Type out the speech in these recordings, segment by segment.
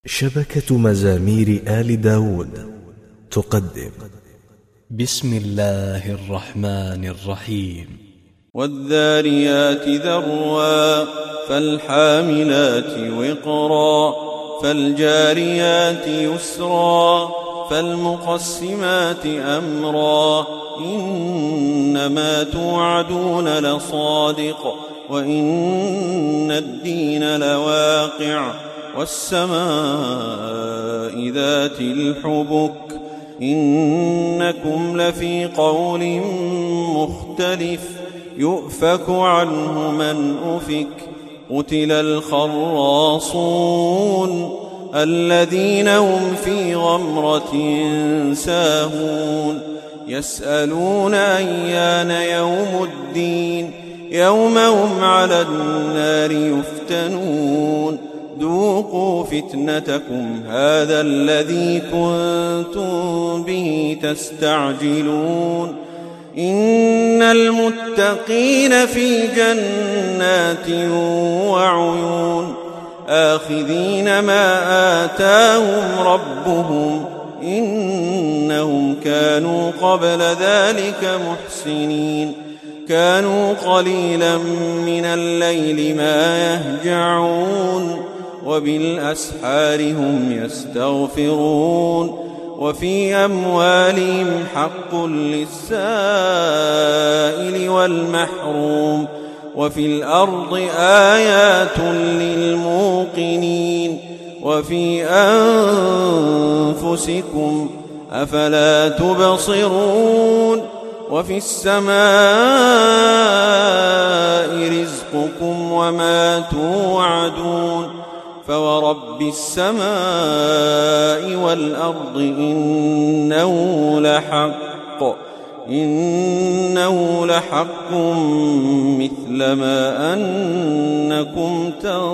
شبكة مزامير آل داود تقدم بسم الله الرحمن الرحيم. والذاريات ذروا فالحاملات وقرا فالجاريات يسرا فالمقسمات أمرا إنما توعدون لصادق وإن الدين لواقع والسماء ذات الحبك إنكم لفي قول مختلف يؤفك عنه من أفك قتل الخراصون الذين هم في غمرة ساهون يسألون أيان يوم الدين يوم هم على النار يفتنون ذوقوا فتنتكم هذا الذي كنتم به تستعجلون إن المتقين في جنات وعيون آخذين ما آتاهم ربهم إنهم كانوا قبل ذلك محسنين كانوا قليلا من الليل ما يهجعون وبالأسحار هم يستغفرون وفي أموالهم حق للسائل والمحروم وفي الأرض آيات للموقنين وفي أنفسكم أفلا تبصرون وفي السماء رزقكم وما توعدون فورب السماء والأرض إنه لحق مثل ما أنكم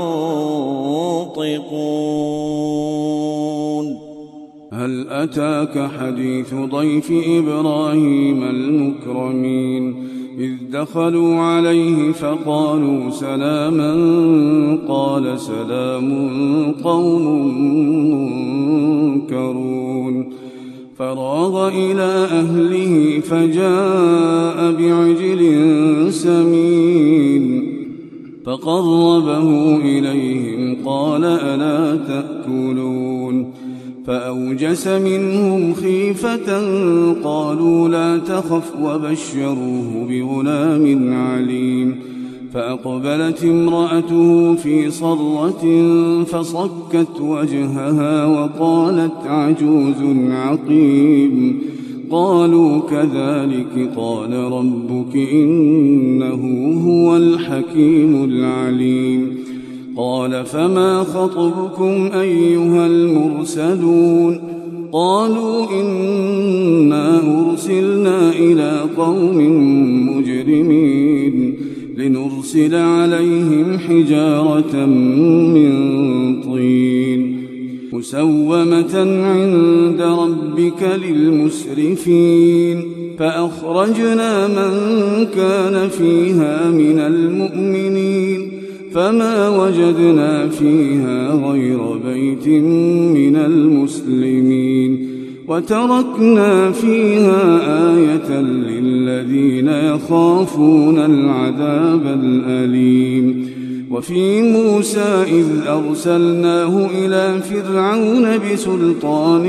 تنطقون. هل أتاك حديث ضيف إبراهيم المكرمين إذ دخلوا عليه فقالوا سلاما قال سلام قوم منكرون فراغ إلى أهله فجاء بعجل سمين فقربه إليهم قال ألا تأكلون فأوجس منهم خيفة قالوا لا تخف وبشروه بغلام عليم فأقبلت امرأته في صرة فصكت وجهها وقالت عجوز عقيم قالوا كذلك قال ربك إنه هو الحكيم العليم قال فما خطبكم أيها المرسلون قالوا إنا أرسلنا إلى قوم مجرمين لنرسل عليهم حجارة من طين مسومة عند ربك للمسرفين فأخرجنا من كان فيها من المؤمنين فما وجدنا فيها غير بيت من المسلمين وتركنا فيها آية للذين يخافون العذاب الأليم وفي موسى إذ أرسلناه إلى فرعون بسلطان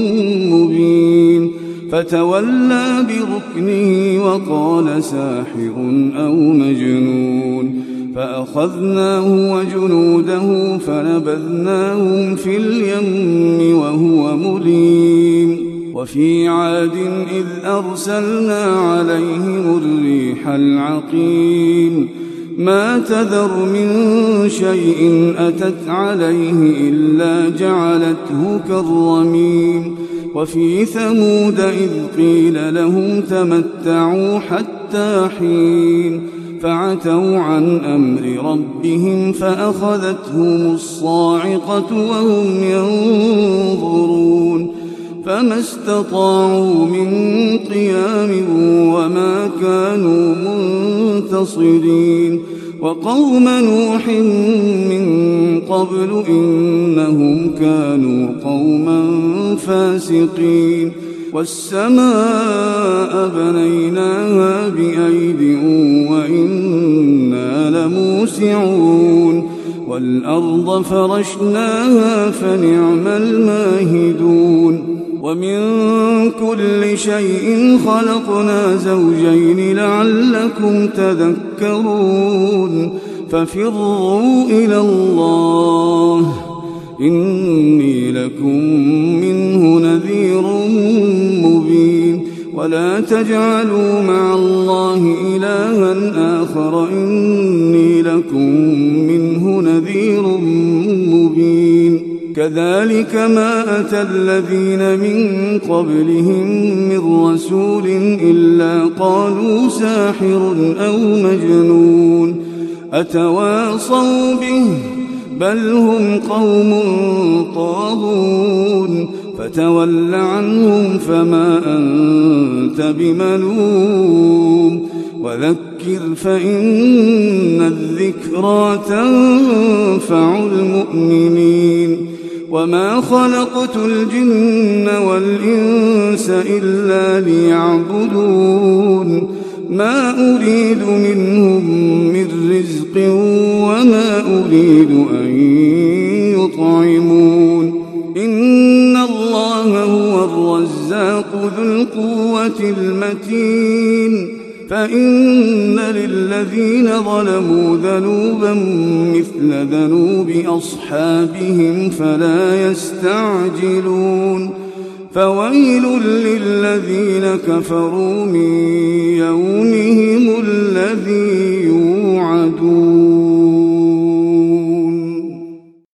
مبين فتولى بركنه وقال ساحر أو مجنون فأخذناه وجنوده فنبذناهم في اليم وهو مليم وفي عاد إذ أرسلنا عليهم الريح العقيم ما تذر من شيء أتت عليه إلا جعلته كالرميم وفي ثمود إذ قيل لهم تمتعوا حتى حين فعتوا عن أمر ربهم فأخذتهم الصاعقة وهم ينظرون فما استطاعوا من قيام وما كانوا منتصرين وقوم نوح من قبل إنهم كانوا قوما فاسقين والسماء بنيناها بأيد وإنا لموسعون والأرض فرشناها فنعم الماهدون ومن كل شيء خلقنا زوجين لعلكم تذكرون ففروا إلى الله إني لكم منه نذير مبين ولا تجعلوا مع الله إلها آخر إني لكم منه نذير مبين كذلك ما أتى الذين من قبلهم من رسول إلا قالوا ساحر أو مجنون أتواصوا به بل هم قوم طاغون فتول عنهم فما أنت بملوم وذكر فإن الذكرى تنفع المؤمنين وما خلقت الجن والإنس إلا ليعبدون ما أريد منهم من رزق وما أريد أن يطعمون إن الله هو الرزاق ذو القوة المتين فإن للذين ظلموا ذنوبا مثل ذنوب أصحابهم فلا يستعجلون فويل للذين كفروا من يومهم الذي يوعدون